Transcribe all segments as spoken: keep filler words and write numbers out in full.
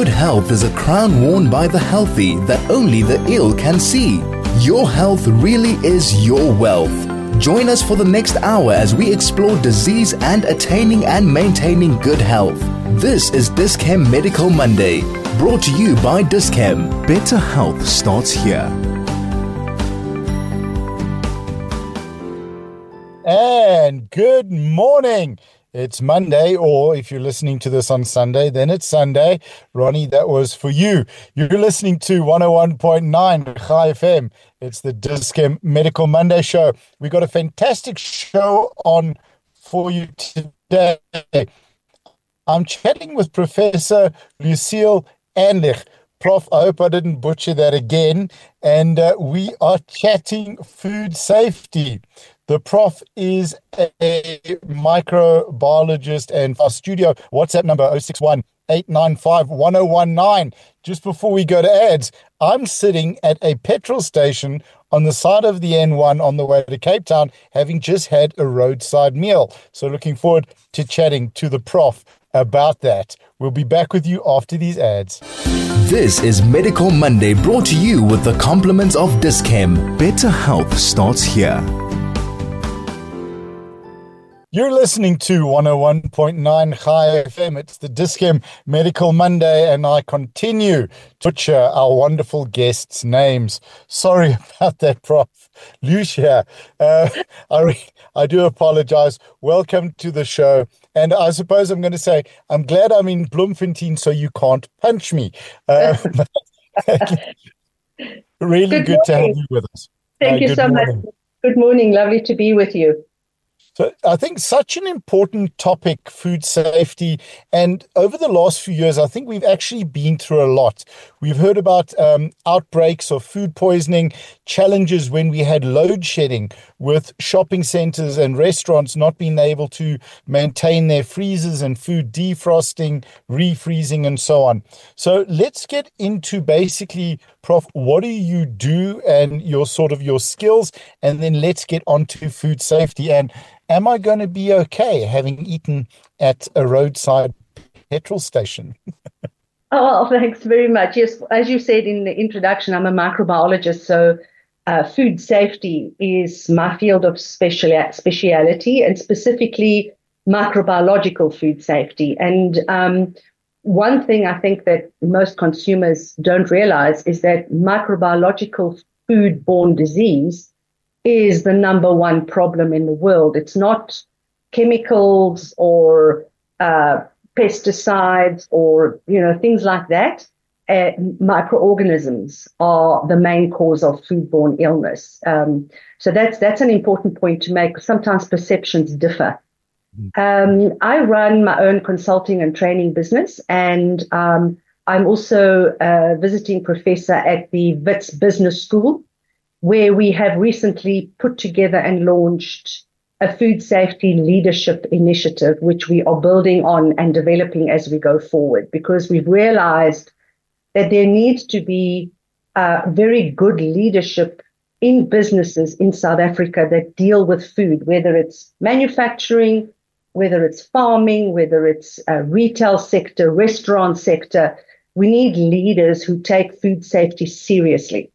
Good health is a crown worn by the healthy that only the ill can see. Your health really is your wealth. Join us for the next hour as we explore disease and attaining and maintaining good health. This is Dis-Chem Medical Monday, brought to you by Dis-Chem. Better health starts here. And good morning. It's Monday, or if you're listening to this on Sunday, then it's Sunday. Ronnie, that was for you. You're listening to one oh one point nine Chai F M. It's the Dis-Chem Medical Monday show. We got a fantastic show on for you today. I'm chatting with Professor Lucille Ähnlich. Prof, I hope I didn't butcher that again. And uh, we are chatting food safety. The Prof is a microbiologist, and our studio WhatsApp number oh six one, eight nine five, one oh one nine. Just before we go to ads, I'm sitting at a petrol station on the side of the N one on the way to Cape Town, having just had a roadside meal. So looking forward to chatting to the Prof about that. We'll be back with you after these ads. This is Medical Monday, brought to you with the compliments of Dis-Chem. Better health starts here. You're listening to one oh one point nine Chai F M. It's the Dis-Chem Medical Monday, and I continue to butcher our wonderful guests' names. Sorry about that, Prof. Lucia, uh, I, re- I do apologize. Welcome to the show. And I suppose I'm going to say, I'm glad I'm in Bloemfontein so you can't punch me. Uh, really good, good to have you with us. Thank uh, you so morning. much. Good morning. Lovely to be with you. So I think such an important topic, food safety. And over the last few years, I think we've actually been through a lot. We've heard about um, outbreaks of food poisoning, challenges when we had load shedding with shopping centers and restaurants not being able to maintain their freezers and food defrosting, refreezing, and so on. So let's get into basically, Prof, what do you do and your sort of your skills, and then let's get on to food safety. And am I going to be okay having eaten at a roadside petrol station? Oh, thanks very much. Yes, as you said in the introduction, I'm a microbiologist, so uh, food safety is my field of special speciality, and specifically microbiological food safety. And um, one thing I think that most consumers don't realize is that microbiological food-borne disease is the number one problem in the world. It's not chemicals or uh, pesticides or, you know, things like that. Uh, microorganisms are the main cause of foodborne illness. Um, so that's that's an important point to make. Sometimes perceptions differ. Um, I run my own consulting and training business, and um, I'm also a visiting professor at the Wits Business School, where we have recently put together and launched a food safety leadership initiative, which we are building on and developing as we go forward, because we've realized that there needs to be uh, very good leadership in businesses in South Africa that deal with food, whether it's manufacturing, whether it's farming, whether it's a retail sector, restaurant sector. We need leaders who take food safety seriously.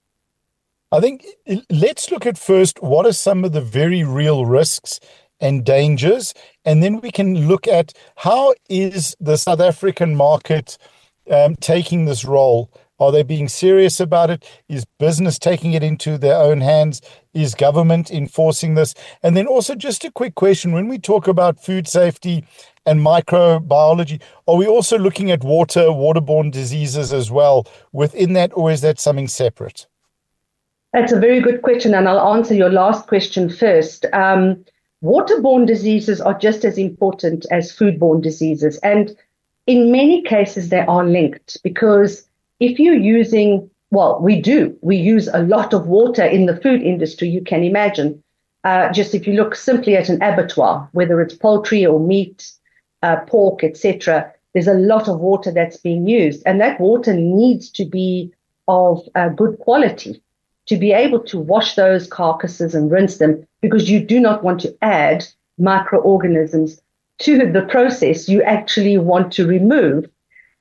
I think let's look at first what are some of the very real risks and dangers, and then we can look at how is the South African market um, taking this role. Are they being serious about it? Is business taking it into their own hands? Is government enforcing this? And then also just a quick question, when we talk about food safety and microbiology, are we also looking at water, waterborne diseases as well within that, or is that something separate? That's a very good question, and I'll answer your last question first. Um, waterborne diseases are just as important as foodborne diseases, and in many cases they are linked, because if you're using, well, we do, we use a lot of water in the food industry, you can imagine. Uh, just if you look simply at an abattoir, whether it's poultry or meat, uh, pork, et cetera, there's a lot of water that's being used, and that water needs to be of uh, good quality to be able to wash those carcasses and rinse them, because you do not want to add microorganisms to the process you actually want to remove.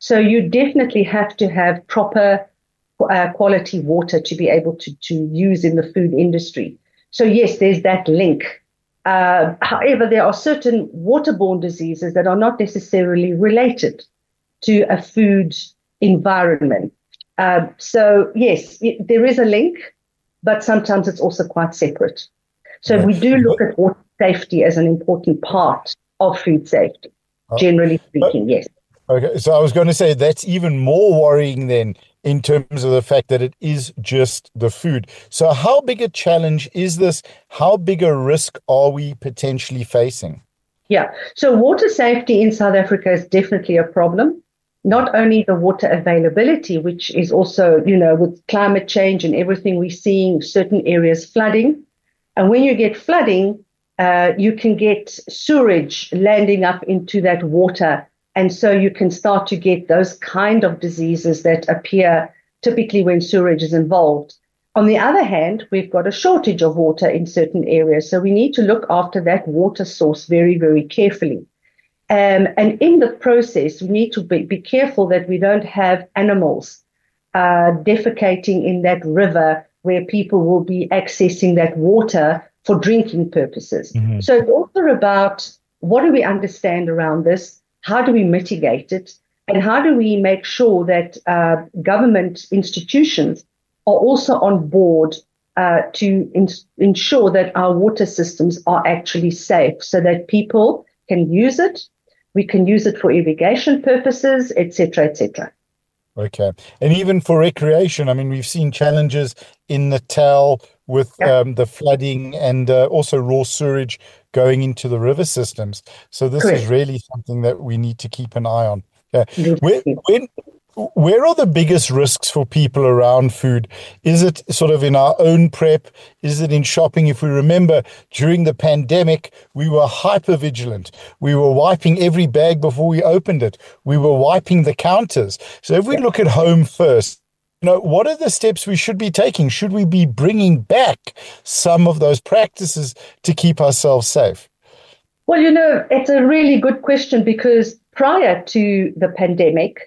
So you definitely have to have proper uh, quality water to be able to, to use in the food industry. So yes, there's that link. Uh, however, there are certain waterborne diseases that are not necessarily related to a food environment. Uh, so yes, it, there is a link, but sometimes it's also quite separate. So right. we do look at water safety as an important part of food safety, generally speaking, yes. Okay, so I was going to say that's even more worrying then in terms of the fact that it is just the food. So how big a challenge is this? How big a risk are we potentially facing? Yeah, so water safety in South Africa is definitely a problem. Not only the water availability, which is also, you know, with climate change and everything, we're seeing certain areas flooding. And when you get flooding, uh, you can get sewage landing up into that water. And so you can start to get those kind of diseases that appear typically when sewage is involved. On the other hand, we've got a shortage of water in certain areas. So we need to look after that water source very, very carefully. Um, and in the process, we need to be, be careful that we don't have animals uh, defecating in that river where people will be accessing that water for drinking purposes. Mm-hmm. So it's also about what do we understand around this? How do we mitigate it? And how do we make sure that uh, government institutions are also on board uh, to in- ensure that our water systems are actually safe so that people can use it, we can use it for irrigation purposes, et cetera, et cetera. Okay. And even for recreation, I mean, we've seen challenges in Natal with yeah. um, the flooding and uh, also raw sewage going into the river systems. So this Correct. Is really something that we need to keep an eye on. Yeah. When, when, where are the biggest risks for people around food? Is it sort of in our own prep? Is it in shopping? If we remember, during the pandemic, we were hyper vigilant. We were wiping every bag before we opened it. We were wiping the counters. So if we look at home first, you know, what are the steps we should be taking? Should we be bringing back some of those practices to keep ourselves safe? Well, you know, it's a really good question because prior to the pandemic,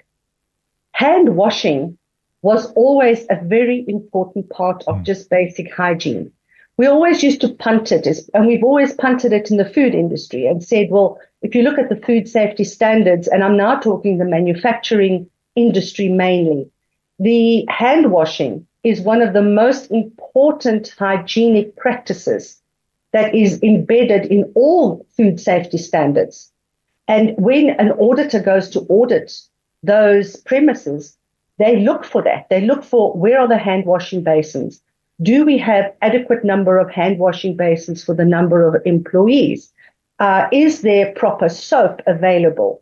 hand washing was always a very important part of just basic hygiene. We always used to punt it, and we've always punted it in the food industry and said, well, if you look at the food safety standards, and I'm now talking the manufacturing industry mainly, the hand washing is one of the most important hygienic practices that is embedded in all food safety standards. And when an auditor goes to audit those premises, they look for that. They look for where are the hand washing basins? Do we have adequate number of hand washing basins for the number of employees? Uh, is there proper soap available?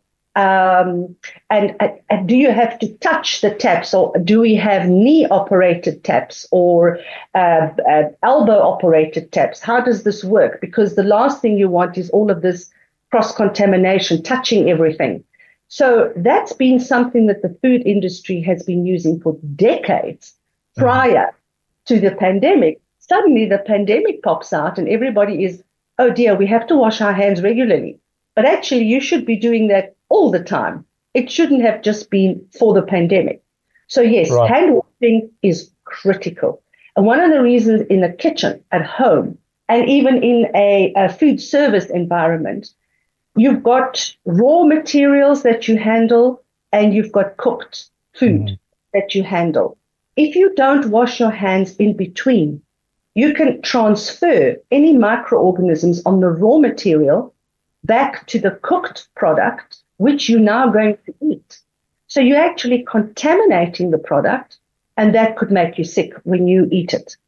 Um, and, and do you have to touch the taps, or do we have knee operated taps or uh, uh, elbow operated taps? How does this work? Because the last thing you want is all of this cross contamination, touching everything. So that's been something that the food industry has been using for decades prior to the pandemic. Suddenly the pandemic pops out and everybody is, oh dear, we have to wash our hands regularly. But actually you should be doing that all the time. It shouldn't have just been for the pandemic. So yes, right. Hand washing is critical. And one of the reasons in the kitchen at home and even in a, a food service environment, you've got raw materials that you handle and you've got cooked food mm. that you handle. If you don't wash your hands in between, you can transfer any microorganisms on the raw material back to the cooked product, which you're now going to eat. So you're actually contaminating the product, and that could make you sick when you eat it.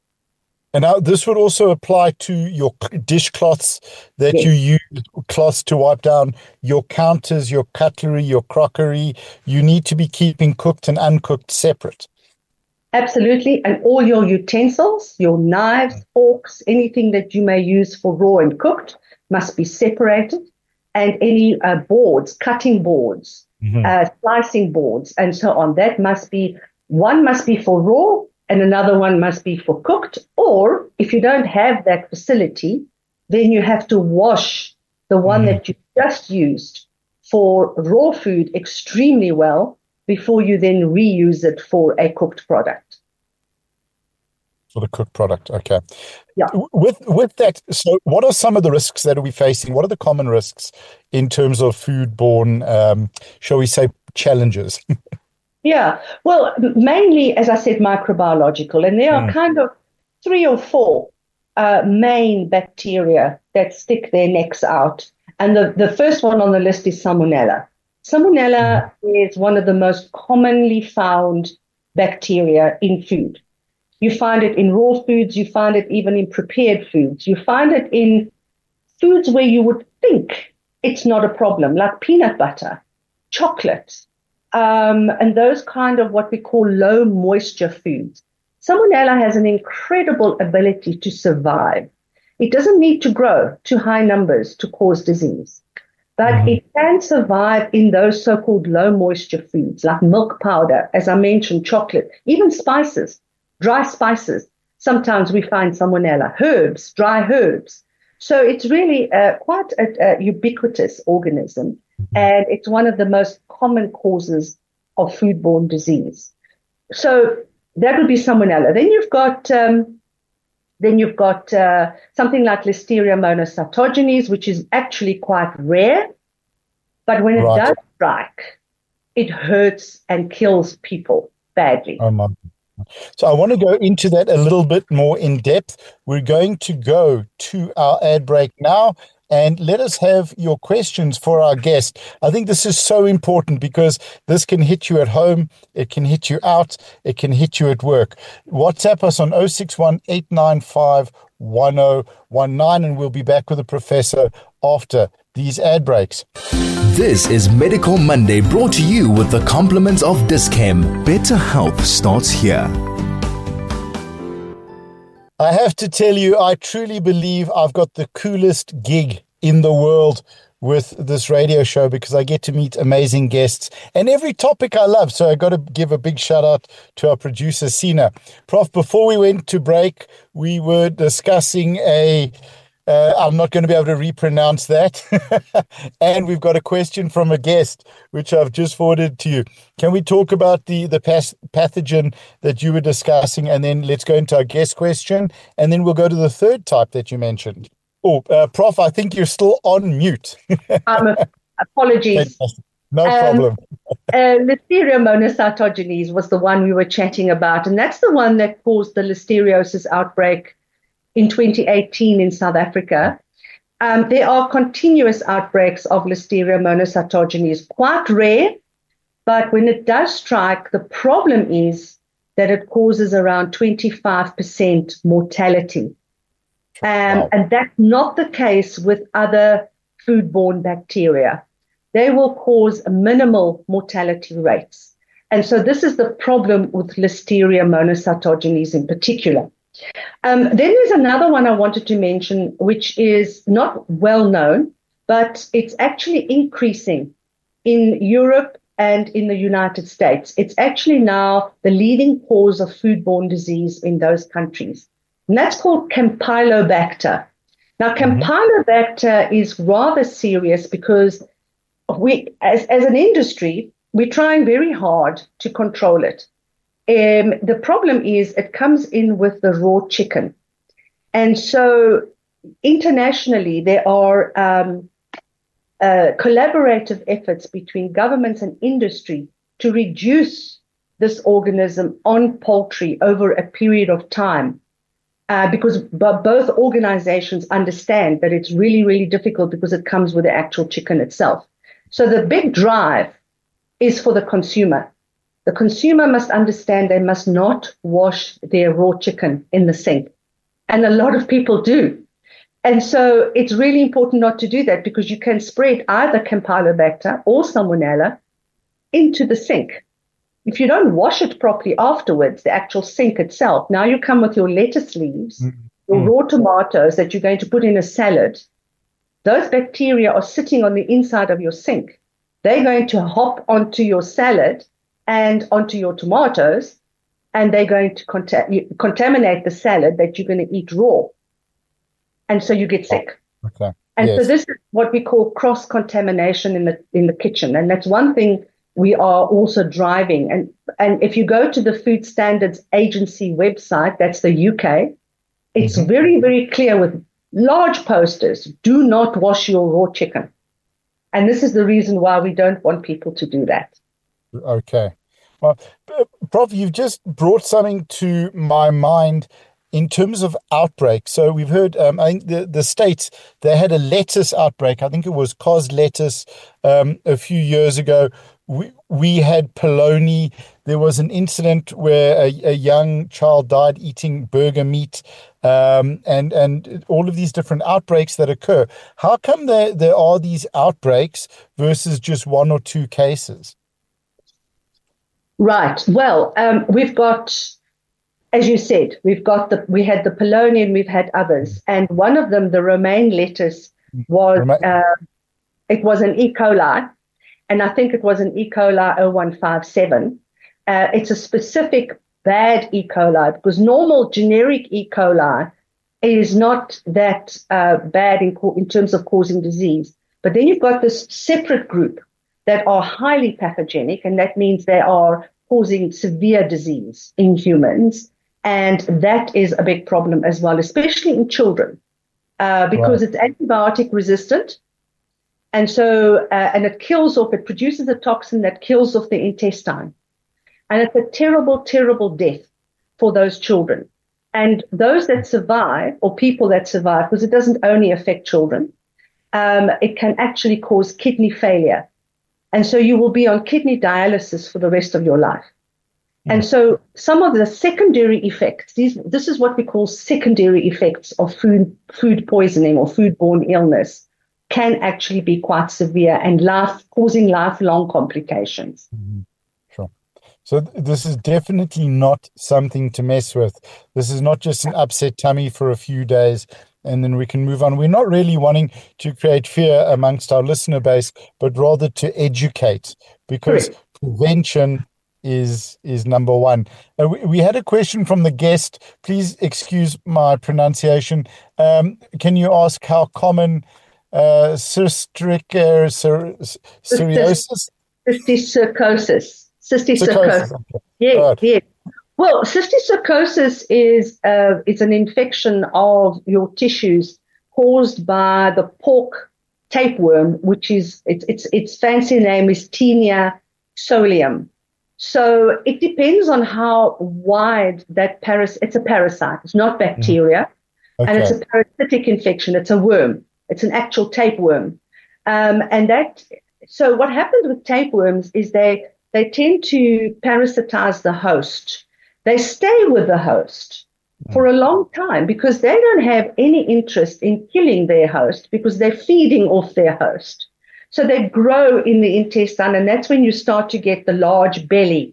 And now this would also apply to your dishcloths that yes. you use, cloths to wipe down your counters, your cutlery, your crockery. You need to be keeping cooked and uncooked separate. Absolutely. And all your utensils, your knives, forks, anything that you may use for raw and cooked must be separated. And any uh, boards, cutting boards, mm-hmm. uh, slicing boards, and so on, that must be, one must be for raw and another one must be for cooked. Or if you don't have that facility, then you have to wash the one mm-hmm. that you just used for raw food extremely well before you then reuse it for a cooked product. For the cooked product, okay. Yeah. With with that, so what are some of the risks that are we facing? What are the common risks in terms of foodborne, um, shall we say, challenges? Yeah, well, mainly, as I said, microbiological, and there are mm. kind of three or four uh, main bacteria that stick their necks out. And the, the first one on the list is Salmonella. Salmonella mm. is one of the most commonly found bacteria in food. You find it in raw foods, you find it even in prepared foods. You find it in foods where you would think it's not a problem, like peanut butter, chocolate, um, and those kind of what we call low moisture foods. Salmonella has an incredible ability to survive. It doesn't need to grow to high numbers to cause disease, but mm-hmm. it can survive in those so-called low moisture foods like milk powder, as I mentioned, chocolate, even spices. Dry spices, sometimes we find Salmonella, herbs, dry herbs. So it's really uh, quite a, a ubiquitous organism, and it's one of the most common causes of foodborne disease. So that would be Salmonella. Then you've got um, then you've got uh, something like Listeria monocytogenes, which is actually quite rare, but when it right. does strike, it hurts and kills people badly. Oh my. So I want to go into that a little bit more in depth. We're going to go to our ad break now, and let us have your questions for our guest. I think this is so important because this can hit you at home, it can hit you out, it can hit you at work. WhatsApp us on zero six one, eight nine five, one zero one nine, and we'll be back with the professor after these ad breaks. This is Medical Monday, brought to you with the compliments of Dis-Chem. Better health starts here. I have to tell you, I truly believe I've got the coolest gig in the world with this radio show because I get to meet amazing guests and every topic I love. So I got to give a big shout out to our producer, Sina. Prof, before we went to break, we were discussing a Uh, I'm not going to be able to repronounce that. And we've got a question from a guest, which I've just forwarded to you. Can we talk about the, the pas- pathogen that you were discussing? And then let's go into our guest question. And then we'll go to the third type that you mentioned. Oh, uh, Prof, I think you're still on mute. um, apologies. No um, problem. uh, Listeria monocytogenes was the one we were chatting about. And that's the one that caused the listeriosis outbreak in twenty eighteen in South Africa. Um, there are continuous outbreaks of Listeria monocytogenes, quite rare, but when it does strike, the problem is that it causes around twenty-five percent mortality. Um, wow. And that's not the case with other foodborne bacteria. They will cause minimal mortality rates. And so this is the problem with Listeria monocytogenes in particular. Um, then there's another one I wanted to mention, which is not well known, but it's actually increasing in Europe and in the United States. It's actually now the leading cause of foodborne disease in those countries. And that's called Campylobacter. Now, Campylobacter mm-hmm. is rather serious because we, as, as an industry, we're trying very hard to control it. Um, the problem is it comes in with the raw chicken. And so internationally, there are um, uh, collaborative efforts between governments and industry to reduce this organism on poultry over a period of time. Uh, because b- both organizations understand that it's really, really difficult because it comes with the actual chicken itself. So the big drive is for the consumer. The consumer must understand they must not wash their raw chicken in the sink. And a lot of people do. And so it's really important not to do that because you can spread either Campylobacter or Salmonella into the sink. If you don't wash it properly afterwards, the actual sink itself, now you come with your lettuce leaves, mm-hmm. your raw tomatoes that you're going to put in a salad. Those bacteria are sitting on the inside of your sink. They're going to hop onto your salad and onto your tomatoes, and they're going to conta- contaminate the salad that you're going to eat raw. And so you get sick. Okay. And Yes. so this is what we call cross-contamination in the in the kitchen. And that's one thing we are also driving. And, and if you go to the Food Standards Agency website, that's the U K, it's mm-hmm. very, very clear with large posters, do not wash your raw chicken. And this is the reason why we don't want people to do that. Okay. Well, Prof, you've just brought something to my mind in terms of outbreak. So we've heard, um, I think the, the States, they had a lettuce outbreak. I think it was cos lettuce um, a few years ago. We, we had polony. There was an incident where a, a young child died eating burger meat, um, and, and all of these different outbreaks that occur. How come there, there are these outbreaks versus just one or two cases? Right. Well, um, we've got, as you said, we've got the we had the polony and we've had others, and one of them, the romaine lettuce, was uh, it was an E. coli, and I think it was an E. coli oh one five seven. Uh, it's a specific bad E. coli because normal generic E. coli is not that uh, bad in in terms of causing disease, but then you've got this separate group that are highly pathogenic, and that means they are causing severe disease in humans. And that is a big problem as well, especially in children, uh, because right. it's antibiotic resistant. And so, uh, and it kills off, it produces a toxin that kills off the intestine. And it's a terrible, terrible death for those children. And those that survive, or people that survive, because it doesn't only affect children, um, it can actually cause kidney failure. And so you will be on kidney dialysis for the rest of your life. Mm. And so some of the secondary effects, these, this is what we call secondary effects of food, food poisoning or foodborne illness, can actually be quite severe and life causing lifelong complications. Mm-hmm. Sure. So th- this is definitely not something to mess with. This is not just an upset tummy for a few days and then we can move on. We're not really wanting to create fear amongst our listener base, but rather to educate, because Correct. prevention is is number one. Uh, we, we had a question from the guest. Please excuse my pronunciation. Um, can you ask how common uh, cystic uh, cirrhosis? Cysticercosis. Cysticercosis. Yes, right. yes. Well, cysticercosis is uh, it's an infection of your tissues caused by the pork tapeworm, which is its its its fancy name is Taenia solium. So it depends on how wide that paras. It's a parasite. It's not bacteria, okay. And it's a parasitic infection. It's a worm. It's an actual tapeworm, um, and that. So what happens with tapeworms is they they tend to parasitize the host. They stay with the host for a long time because they don't have any interest in killing their host because they're feeding off their host. So they grow in the intestine, and that's when you start to get the large belly,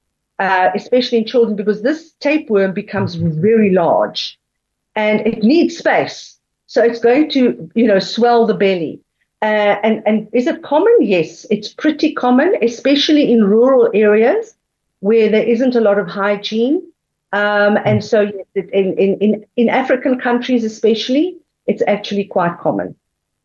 uh, especially in children, because this tapeworm becomes very large and it needs space. So it's going to, you know, swell the belly. Uh, and, and is it common? Yes, it's pretty common, especially in rural areas where there isn't a lot of hygiene. Um, and so in, in, in, in African countries especially, it's actually quite common.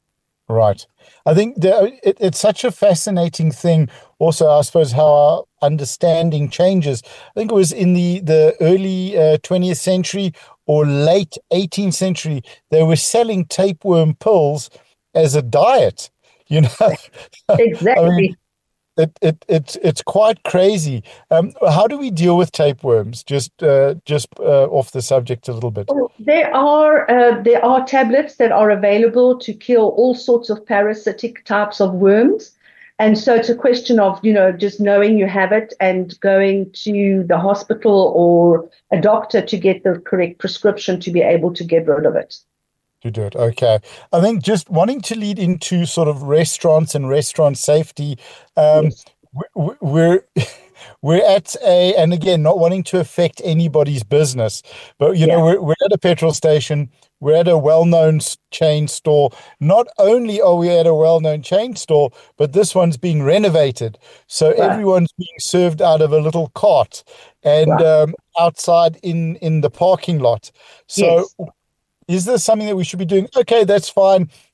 Right. I think the, it, it's such a fascinating thing also, I suppose, how our understanding changes. I think it was in the, the early uh, twentieth century or late eighteenth century, they were selling tapeworm pills as a diet, you know. Exactly. I mean, It it it's it's quite crazy. Um, how do we deal with tapeworms? Just uh, just uh, off the subject a little bit. Well, there are uh, there are tablets that are available to kill all sorts of parasitic types of worms, and so it's a question of you know just knowing you have it and going to the hospital or a doctor to get the correct prescription to be able to get rid of it. To do it. Okay. I think just wanting to lead into sort of restaurants and restaurant safety, um, yes. we're, we're at a, and again, not wanting to affect anybody's business, but, you yeah. know, we're, we're at a petrol station, we're at a well-known chain store. Not only are we at a well-known chain store, but this one's being renovated. So right. everyone's being served out of a little cart and right. um, outside in, in the parking lot. So yes. Is this something that we should be doing? Okay, that's fine.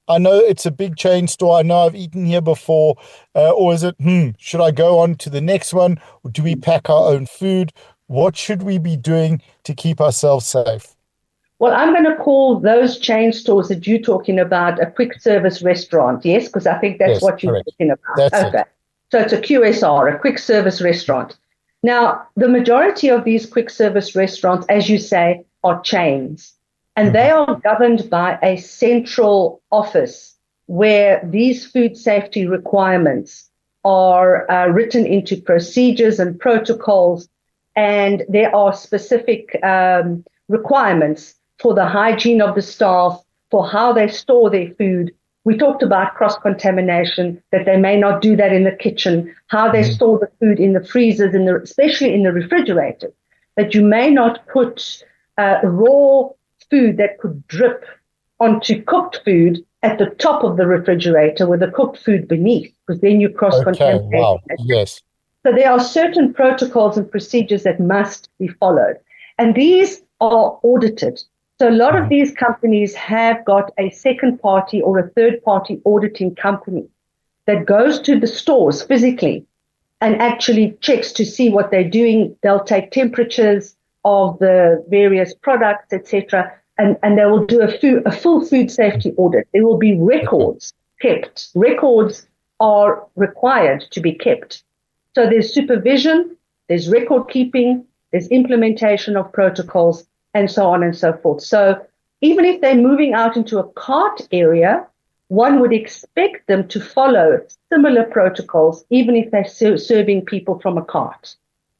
I know it's a big chain store. I know I've eaten here before. Uh, or is it, hmm, should I go on to the next one? Or do we pack our own food? What should we be doing to keep ourselves safe? Well, I'm going to call those chain stores that you're talking about a quick service restaurant, yes? Because I think that's Yes, what you're correct. talking about. That's okay. it. So it's a Q S R, a quick service restaurant. Now, the majority of these quick service restaurants, as you say, are chains. And mm-hmm. they are governed by a central office where these food safety requirements are uh, written into procedures and protocols. And there are specific um, requirements for the hygiene of the staff, for how they store their food. We talked about cross-contamination, that they may not do that in the kitchen, how they mm-hmm. store the food in the freezers, in the, especially in the refrigerators, that you may not put uh, raw food that could drip onto cooked food at the top of the refrigerator with the cooked food beneath, because then you cross-contaminate. Okay, wow, yes. So there are certain protocols and procedures that must be followed, and these are audited. So a lot of these companies have got a second party or a third party auditing company that goes to the stores physically and actually checks to see what they're doing. They'll take temperatures of the various products, et cetera, and, and they will do a, food, a full food safety audit. There will be records kept. Records are required to be kept. So there's supervision, there's record keeping, there's implementation of protocols, and so on and so forth. So even if they're moving out into a cart area, one would expect them to follow similar protocols, even if they're ser- serving people from a cart.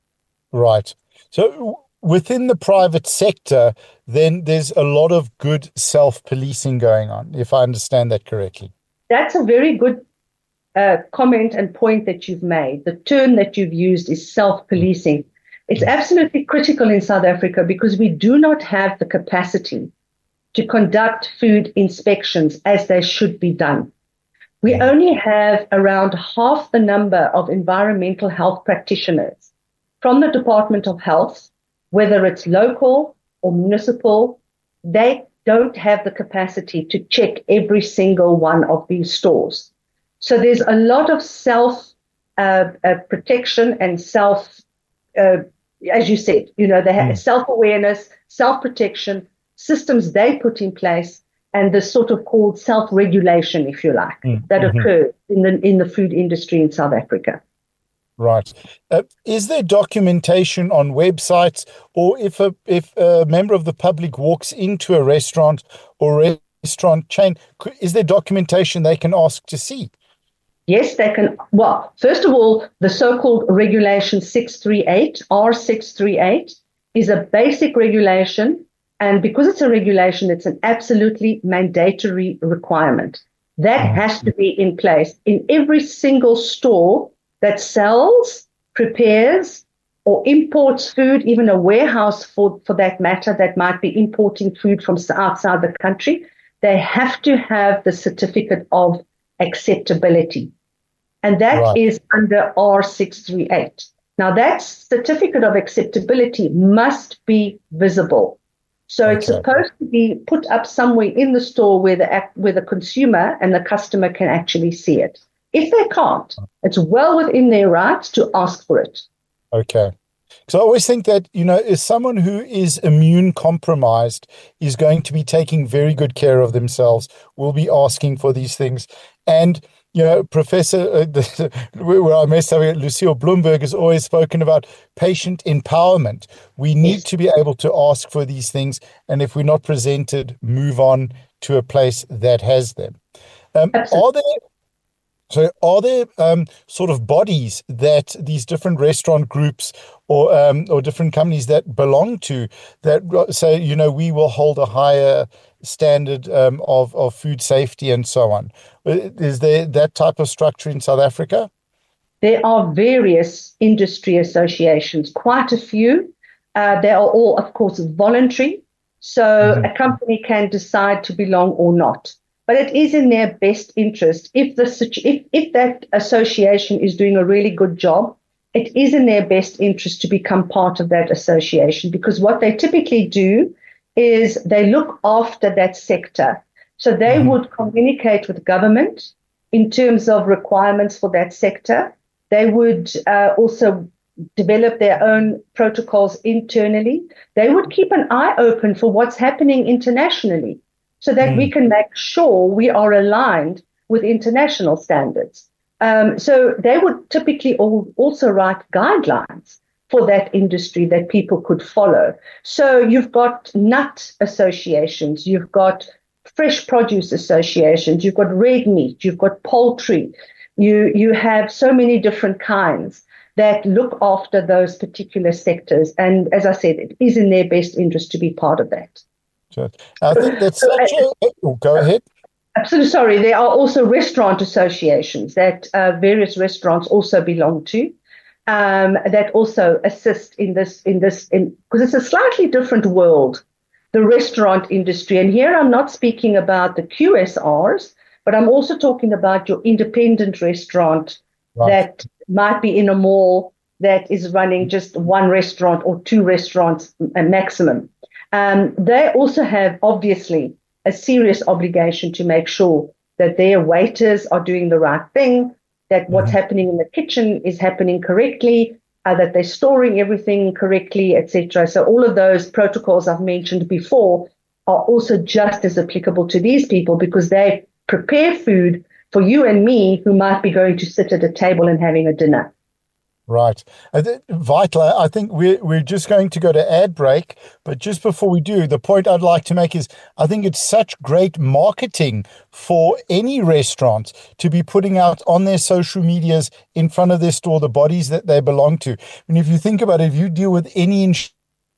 Right. So within the private sector, then there's a lot of good self-policing going on, if I understand that correctly. That's a very good uh, comment and point that you've made. The term that you've used is self-policing. It's absolutely critical in South Africa because we do not have the capacity to conduct food inspections as they should be done. We only have around half the number of environmental health practitioners from the Department of Health, whether it's local or municipal. They don't have the capacity to check every single one of these stores. So there's a lot of self uh, uh, protection and self uh, as you said, you know, they have mm. self-awareness, self-protection, systems they put in place, and this sort of called self-regulation, if you like, mm. that mm-hmm. occurs in the in the food industry in South Africa. Right. Uh, is there documentation on websites, or if a if a member of the public walks into a restaurant or restaurant chain, is there documentation they can ask to see? Yes, they can. Well, first of all, the so-called Regulation six thirty-eight, R six thirty-eight, is a basic regulation. And because it's a regulation, it's an absolutely mandatory requirement. That has to be in place in every single store that sells, prepares, or imports food, even a warehouse for, for that matter, that might be importing food from outside the country. They have to have the certificate of acceptability. And that right. is under R six thirty-eight. Now, that certificate of acceptability must be visible. So okay. it's supposed to be put up somewhere in the store where the where the consumer and the customer can actually see it. If they can't, it's well within their rights to ask for it. Okay. So I always think that, you know, as someone who is immune compromised is going to be taking very good care of themselves, will be asking for these things. And, you know, Professor, uh, the, where I messed up, Lucille Bloomberg has always spoken about patient empowerment. We need yes. to be able to ask for these things. And if we're not presented, move on to a place that has them. Um, are there So are there um, sort of bodies that these different restaurant groups or um, or different companies that belong to that say, you know, we will hold a higher standard um, of, of food safety and so on? Is there that type of structure in South Africa? There are various industry associations, quite a few. Uh, they are all, of course, voluntary. So mm-hmm. a company can decide to belong or not. But it is in their best interest, if the if, if that association is doing a really good job, it is in their best interest to become part of that association, because what they typically do is they look after that sector. So they Mhm. would communicate with government in terms of requirements for that sector. They would uh, also develop their own protocols internally. They would keep an eye open for what's happening internationally so that Mm. we can make sure we are aligned with international standards. Um, so they would typically all, also write guidelines for that industry that people could follow. So you've got nut associations, you've got fresh produce associations, you've got red meat, you've got poultry, you you have so many different kinds that look after those particular sectors. And as I said, it is in their best interest to be part of that. So I think that's such a... Oh, go ahead. Absolutely. Sorry. There are also restaurant associations that uh, various restaurants also belong to, um, that also assist in this, in this, in because it's a slightly different world, the restaurant industry. And here I'm not speaking about the Q S Rs, but I'm also talking about your independent restaurant Right. that might be in a mall that is running just one restaurant or two restaurants a maximum. Um, they also have, obviously, a serious obligation to make sure that their waiters are doing the right thing, that what's Mhm. happening in the kitchen is happening correctly, uh, that they're storing everything correctly, et cetera. So all of those protocols I've mentioned before are also just as applicable to these people because they prepare food for you and me who might be going to sit at a table and having a dinner. Right. I think, Vital, I think we're, we're just going to go to ad break. But just before we do, the point I'd like to make is I think it's such great marketing for any restaurant to be putting out on their social medias in front of their store the bodies that they belong to. And if you think about it, if you deal with any ins-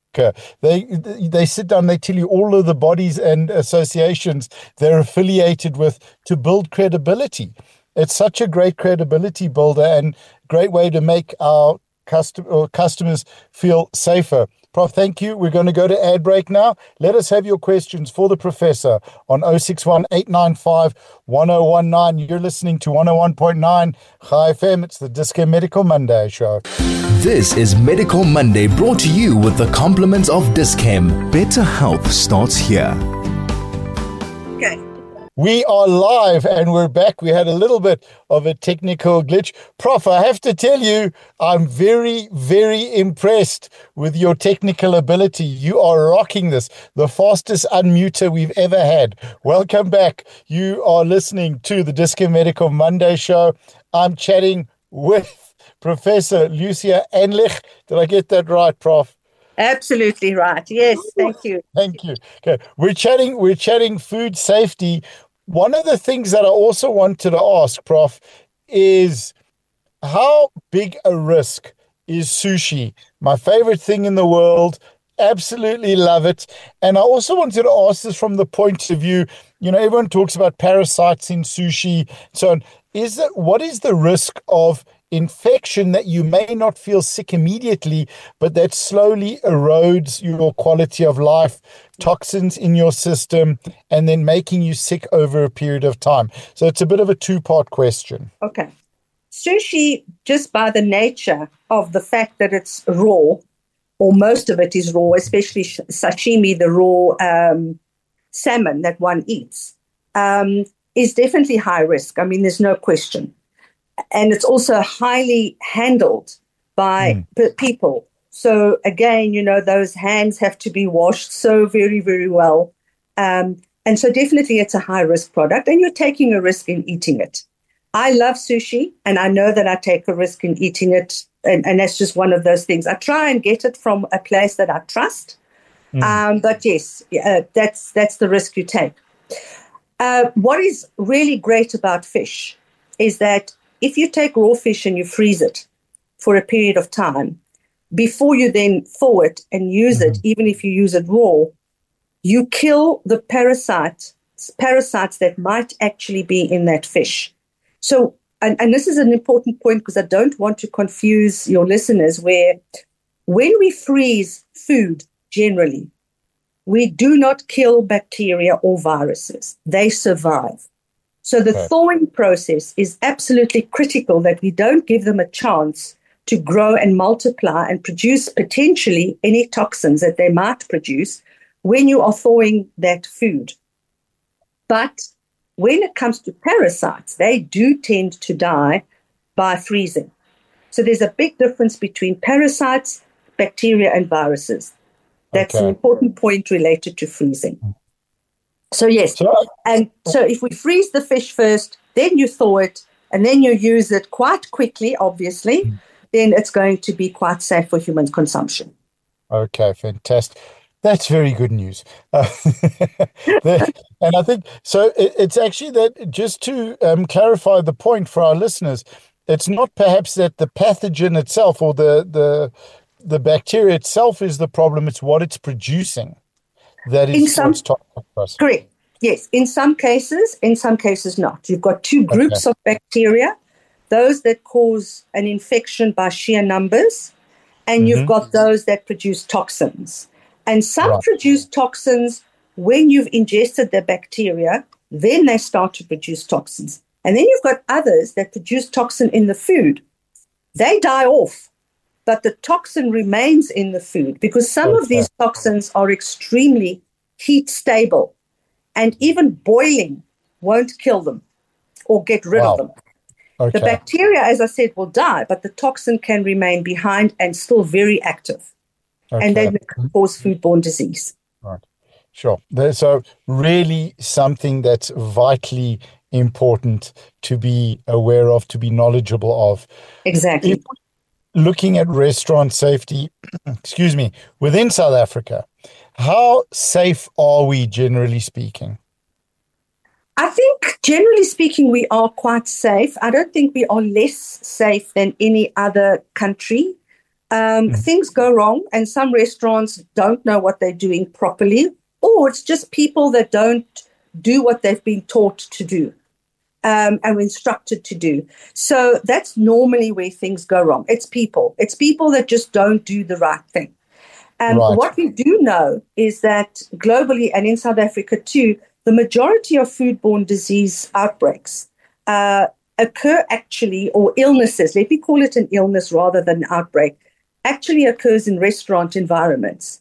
They they sit down, they tell you all of the bodies and associations they're affiliated with to build credibility. It's such a great credibility builder and great way to make our custom, or customers feel safer. Prof, thank you. We're going to go to ad break now. Let us have your questions for the professor on zero six one, eight nine five, one zero one nine. You're listening to one oh one point nine Chai F M. It's the Dis-Chem Medical Monday show. This is Medical Monday, brought to you with the compliments of Dis-Chem. Better health starts here. Okay. We are live and we're back. We had a little bit of a technical glitch. Prof, I have to tell you, I'm very, very impressed with your technical ability. You are rocking this, the fastest unmuter we've ever had. Welcome back. You are listening to the Dis-Chem Medical Monday show. I'm chatting with Professor Lucia Ähnlich. Did I get that right, Prof? Absolutely right. Yes, thank you. Thank you. Okay, we're chatting. We're chatting food safety. One of the things that I also wanted to ask, Prof, is how big a risk is sushi? My favorite thing in the world. Absolutely love it. And I also wanted to ask this from the point of view, you know, everyone talks about parasites in sushi. So is that, what is the risk of infection that you may not feel sick immediately, but that slowly erodes your quality of life, toxins in your system, and then making you sick over a period of time? So it's a bit of a two-part question. Okay. Sushi, just by the nature of the fact that it's raw, or most of it is raw, especially sashimi, the raw um, salmon that one eats, um, is definitely high risk. I mean, there's no question. And it's also highly handled by Mm. p- people. So again, you know, those hands have to be washed so very, very well. Um, and so definitely it's a high risk product and you're taking a risk in eating it. I love sushi and I know that I take a risk in eating it. And, and that's just one of those things. I try and get it from a place that I trust. Mm. Um, but yes, uh, that's, that's the risk you take. Uh, what is really great about fish is that if you take raw fish and you freeze it for a period of time, before you then thaw it and use Mm-hmm. it, even if you use it raw, you kill the parasites, parasites that might actually be in that fish. So, and, and this is an important point because I don't want to confuse your listeners, where when we freeze food generally, we do not kill bacteria or viruses. They survive. So the Okay. thawing process is absolutely critical, that we don't give them a chance to grow and multiply and produce potentially any toxins that they might produce when you are thawing that food. But when it comes to parasites, they do tend to die by freezing. So there's a big difference between parasites, bacteria, and viruses. That's okay. An important point related to freezing. So yes, so, and so if we freeze the fish first, then you thaw it, and then you use it quite quickly, obviously, mm. then it's going to be quite safe for human consumption. Okay, fantastic. That's very good news. Uh, and I think, so it, it's actually that, just to um, clarify the point for our listeners, it's not perhaps that the pathogen itself or the, the, the bacteria itself is the problem, it's what it's producing. That is in some, what's toxic for us. Correct. Yes. In some cases, in some cases not. You've got two groups okay. of bacteria, those that cause an infection by sheer numbers, and mm-hmm. you've got those that produce toxins. And some right. produce toxins when you've ingested the bacteria, then they start to produce toxins. And then you've got others that produce toxin in the food. They die off, but the toxin remains in the food because some okay. of these toxins are extremely heat stable, and even boiling won't kill them or get rid wow. of them. Okay. The bacteria, as I said, will die, but the toxin can remain behind and still very active. Okay. And then it can cause foodborne disease. Right. Sure. So really something that's vitally important to be aware of, to be knowledgeable of. Exactly. If looking at restaurant safety, excuse me, within South Africa, how safe are we, generally speaking? I think, generally speaking, we are quite safe. I don't think we are less safe than any other country. Um, mm. Things go wrong, and some restaurants don't know what they're doing properly, or it's just people that don't do what they've been taught to do um, and instructed to do. So that's normally where things go wrong. It's people. It's people that just don't do the right thing. And right. what we do know is that globally and in South Africa too, the majority of foodborne disease outbreaks uh, occur actually, or illnesses, let me call it an illness rather than an outbreak, actually occurs in restaurant environments.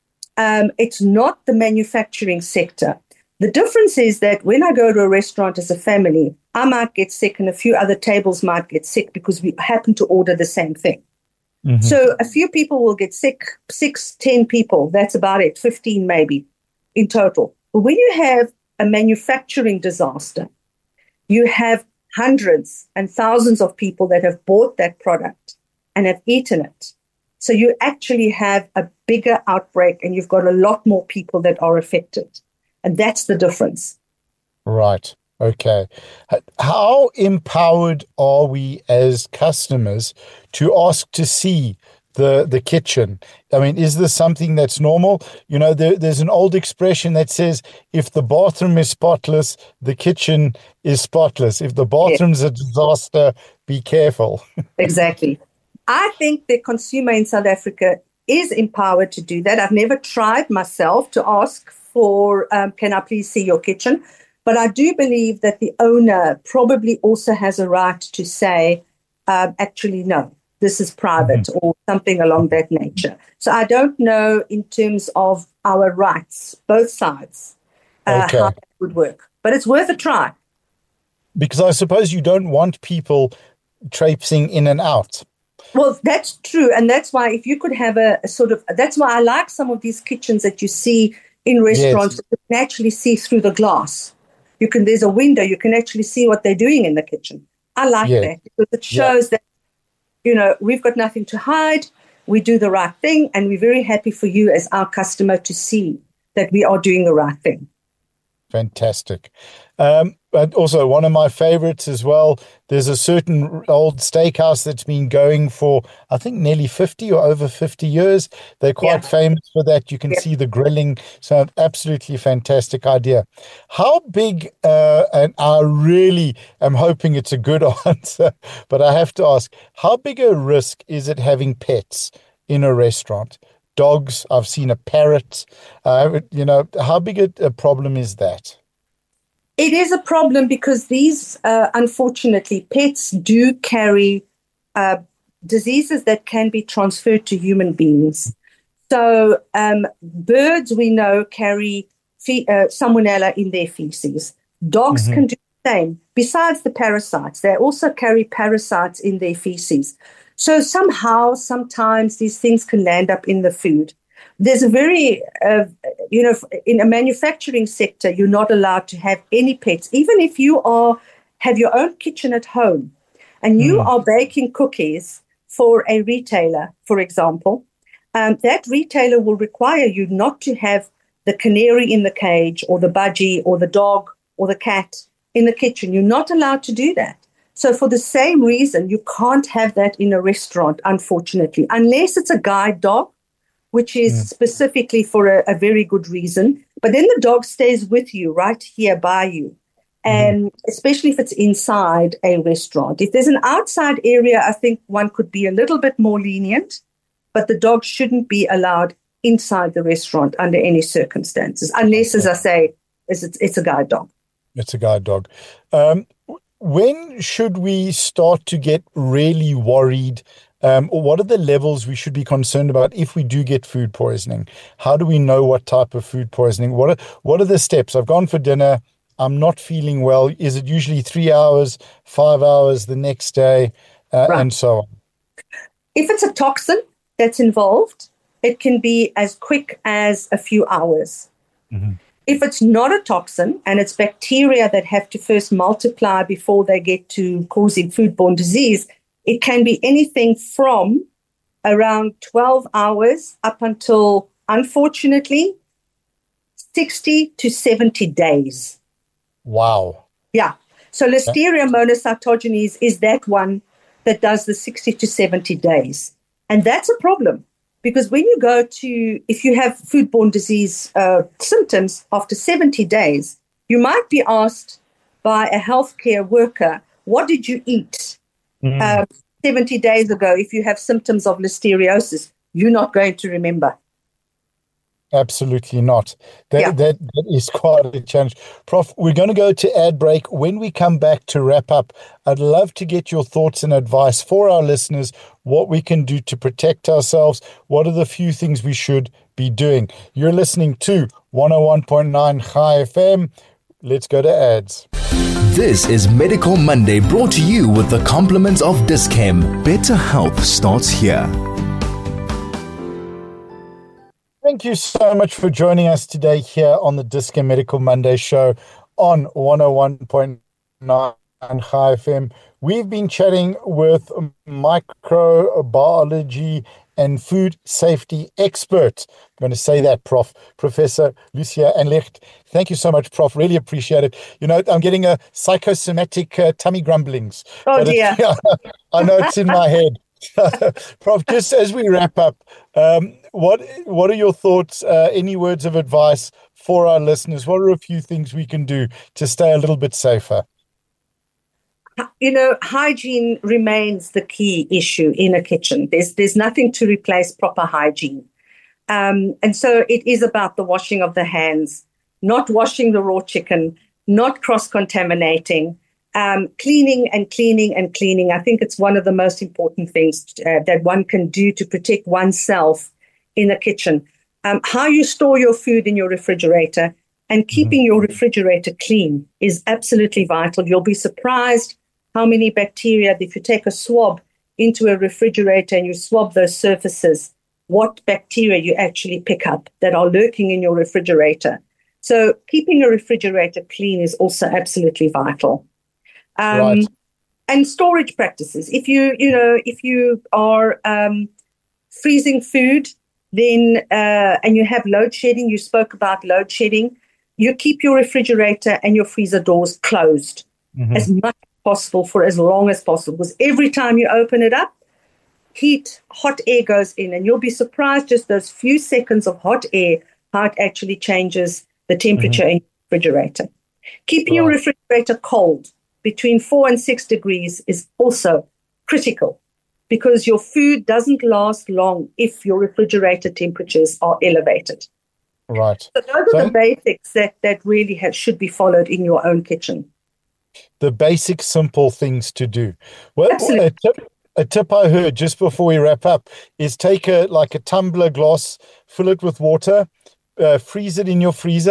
Um, it's not the manufacturing sector. The difference is that when I go to a restaurant as a family, I might get sick and a few other tables might get sick because we happen to order the same thing. Mm-hmm. So a few people will get sick, six, ten people, that's about it, fifteen maybe in total. But when you have a manufacturing disaster, you have hundreds and thousands of people that have bought that product and have eaten it. So you actually have a bigger outbreak and you've got a lot more people that are affected. And that's the difference. Right. Okay. How empowered are we as customers to ask to see the the kitchen? I mean, is this something that's normal? You know, there, there's an old expression that says, if the bathroom is spotless, the kitchen is spotless. If the bathroom's yes. a disaster, be careful. Exactly. I think the consumer in South Africa is empowered to do that. I've never tried myself to ask for, um, can I please see your kitchen? But I do believe that the owner probably also has a right to say, uh, actually, no, this is private mm-hmm. or something along that nature. So I don't know in terms of our rights, both sides, uh, okay. how that would work. But it's worth a try. Because I suppose you don't want people traipsing in and out. Well, that's true. And that's why if you could have a, a sort of, that's why I like some of these kitchens that you see in restaurants, yes. you can actually see through the glass. You can, there's a window, you can actually see what they're doing in the kitchen. I like yeah. that because it shows yeah. that, you know, we've got nothing to hide. We do the right thing. And we're very happy for you as our customer to see that we are doing the right thing. Fantastic. Um, but also one of my favorites as well, there's a certain old steakhouse that's been going for, I think, nearly fifty or over fifty years. They're quite yeah. famous for that. You can yeah. see the grilling. So absolutely fantastic idea. How big, uh, and I really am hoping it's a good answer, but I have to ask, how big a risk is it having pets in a restaurant? Dogs, I've seen a parrot. Uh, you know, how big a, a problem is that? It is a problem because these, uh, unfortunately, pets do carry uh, diseases that can be transferred to human beings. So um, birds, we know, carry fe- uh, salmonella in their feces. Dogs mm-hmm. can do the same. Besides the parasites, they also carry parasites in their feces. So somehow, sometimes these things can land up in the food. There's a very, uh, you know, in a manufacturing sector, you're not allowed to have any pets. Even if you are have your own kitchen at home and you mm. are baking cookies for a retailer, for example, um, that retailer will require you not to have the canary in the cage or the budgie or the dog or the cat in the kitchen. You're not allowed to do that. So for the same reason, you can't have that in a restaurant, unfortunately, unless it's a guide dog, which is mm. specifically for a, a very good reason. But then the dog stays with you right here by you. And mm. especially if it's inside a restaurant. If there's an outside area, I think one could be a little bit more lenient, but the dog shouldn't be allowed inside the restaurant under any circumstances, unless, as I say, it's, it's a guide dog. It's a guide dog. Um, when should we start to get really worried? Um, or what are the levels we should be concerned about if we do get food poisoning? How do we know what type of food poisoning? What are, what are the steps? I've gone for dinner. I'm not feeling well. Is it usually three hours, five hours the next day, uh, right. and so on? If it's a toxin that's involved, it can be as quick as a few hours. Mm-hmm. If it's not a toxin and it's bacteria that have to first multiply before they get to causing foodborne disease, it can be anything from around twelve hours up until, unfortunately, sixty to seventy days. Wow. Yeah. So Listeria monocytogenes is that one that does the sixty to seventy days. And that's a problem because when you go to, if you have foodborne disease uh, symptoms after seventy days, you might be asked by a healthcare worker, what did you eat mm. uh, seventy days ago if you have symptoms of listeriosis? You're not going to remember. Absolutely not. That, yeah. that that is quite a challenge. Prof, we're going to go to ad break. When we come back to wrap up, I'd love to get your thoughts and advice for our listeners, what we can do to protect ourselves. What are the few things we should be doing? You're listening to one oh one point nine Chai F M. Let's go to ads. This is Medical Monday, brought to you with the compliments of Dis-Chem. Better health starts here. Thank you so much for joining us today here on the Dis-Chem Medical Monday show on one oh one point nine Chai F M. We've been chatting with microbiology and food safety expert. I'm going to say that, Prof Professor Lucia Anlicht. Thank you so much, Prof Really appreciate it. You know, I'm getting a psychosomatic uh, tummy grumblings. Oh, dear. Yeah, I know it's in my head. Prof, just as we wrap up, um, what what are your thoughts, uh, any words of advice for our listeners? What are a few things we can do to stay a little bit safer? You know, hygiene remains the key issue in a kitchen. There's there's nothing to replace proper hygiene. Um, and so it is about the washing of the hands, not washing the raw chicken, not cross-contaminating, um, cleaning and cleaning and cleaning. I think it's one of the most important things uh, that one can do to protect oneself in a kitchen. Um, how you store your food in your refrigerator and keeping your refrigerator clean is absolutely vital. You'll be surprised how many bacteria, if you take a swab into a refrigerator and you swab those surfaces, what bacteria you actually pick up that are lurking in your refrigerator. So keeping your refrigerator clean is also absolutely vital. Um, right. And storage practices. If you, you know, if you are um, freezing food, then uh, and you have load shedding, you spoke about load shedding, you keep your refrigerator and your freezer doors closed mm-hmm. as much as possible for as long as possible. Because every time you open it up, heat, hot air goes in, and you'll be surprised just those few seconds of hot air, how it actually changes the temperature mm-hmm. in your refrigerator. Keeping right. your refrigerator cold between four and six degrees is also critical, because your food doesn't last long if your refrigerator temperatures are elevated. Right. So those so, are the basics that, that really have, should be followed in your own kitchen. The basic, simple things to do. Well, Absolutely. A tip, a tip I heard just before we wrap up is take a like a tumbler glass, fill it with water, uh, freeze it in your freezer,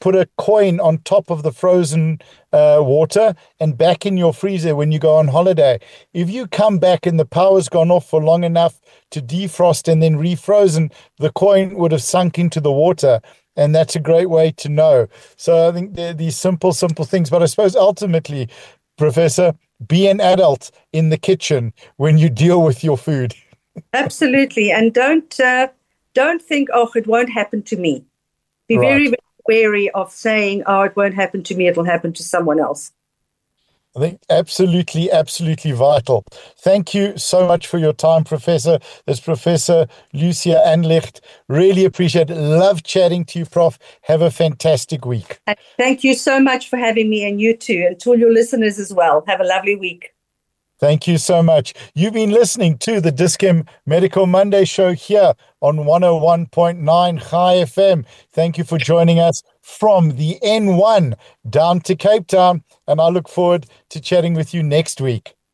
put a coin on top of the frozen uh, water and back in your freezer when you go on holiday. If you come back and the power's gone off for long enough to defrost and then refrozen, the coin would have sunk into the water. And that's a great way to know. So I think they're these simple, simple things. But I suppose ultimately, Professor, be an adult in the kitchen when you deal with your food. Absolutely. And don't uh, don't think, oh, it won't happen to me. Be Right. very, very wary of saying, oh, it won't happen to me. It'll happen to someone else. I think absolutely, absolutely vital. Thank you so much for your time, Professor. That's Professor Lucia Anlicht. Really appreciate it. Love chatting to you, Prof. Have a fantastic week. And thank you so much for having me, and you too, and to all your listeners as well. Have a lovely week. Thank you so much. You've been listening to the Dis-Chem Medical Monday show here on one oh one point nine Chai F M. Thank you for joining us from the N one down to Cape Town, and I look forward to chatting with you next week.